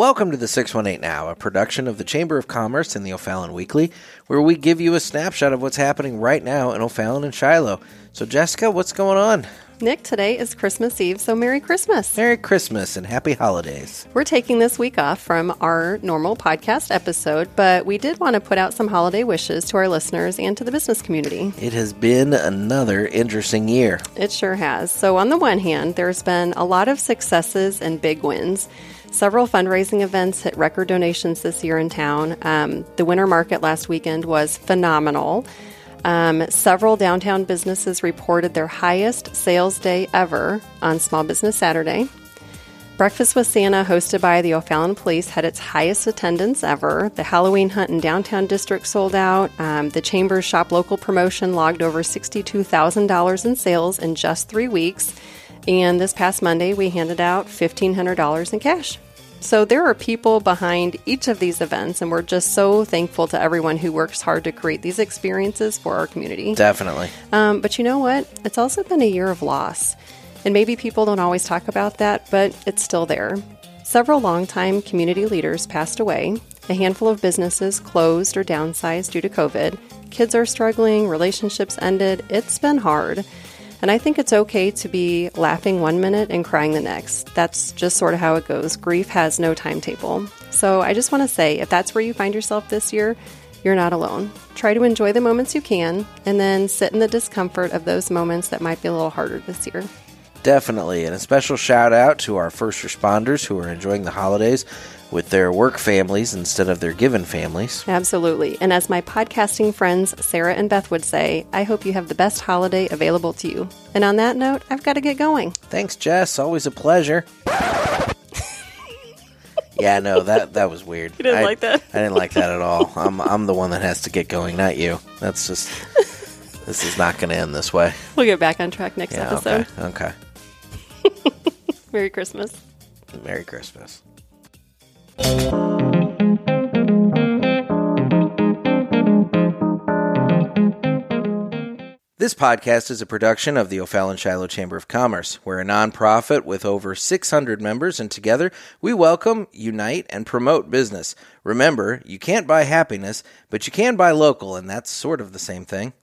Welcome to the 618 Now, a production of the Chamber of Commerce and the O'Fallon Weekly, where we give you a snapshot of what's happening right now in O'Fallon and Shiloh. So, Jessica, what's going on? Nick, today is Christmas Eve, so Merry Christmas. Merry Christmas and Happy Holidays. We're taking this week off from our normal podcast episode, but we did want to put out some holiday wishes to our listeners and to the business community. It has been another interesting year. It sure has. So on the one hand, there's been a lot of successes and big wins. Several fundraising events hit record donations this year in town. The winter market last weekend was phenomenal. Several downtown businesses reported their highest sales day ever on Small Business Saturday. Breakfast with Santa, hosted by the O'Fallon Police, had its highest attendance ever. The Halloween hunt in downtown district sold out. The Chamber's Shop Local promotion logged over $62,000 in sales in just 3 weeks. And this past Monday, we handed out $1,500 in cash. So there are people behind each of these events, and we're just so thankful to everyone who works hard to create these experiences for our community. Definitely. But you know what? It's also been a year of loss. And maybe people don't always talk about that, but it's still there. Several longtime community leaders passed away. A handful of businesses closed or downsized due to COVID. Kids are struggling, relationships ended. It's been hard. And I think it's okay to be laughing 1 minute and crying the next. That's just sort of how it goes. Grief has no timetable. So I just want to say, if that's where you find yourself this year, you're not alone. Try to enjoy the moments you can, and then sit in the discomfort of those moments that might be a little harder this year. Definitely. And a special shout out to our first responders who are enjoying the holidays with their work families instead of their given families. Absolutely. And as my podcasting friends Sarah and Beth would say, I hope you have the best holiday available to you. And on that note, I've got to get going. Thanks, Jess. Always a pleasure. Yeah, no, that was weird. You didn't like that? I didn't like that at all. I'm the one that has to get going, not you. That's just, this is not going to end this way. We'll get back on track next episode. Okay. Merry Christmas. Merry Christmas. This podcast is a production of the O'Fallon Shiloh Chamber of Commerce. We're a nonprofit with over 600 members, and together we welcome, unite, and promote business. Remember, you can't buy happiness, but you can buy local, and that's sort of the same thing.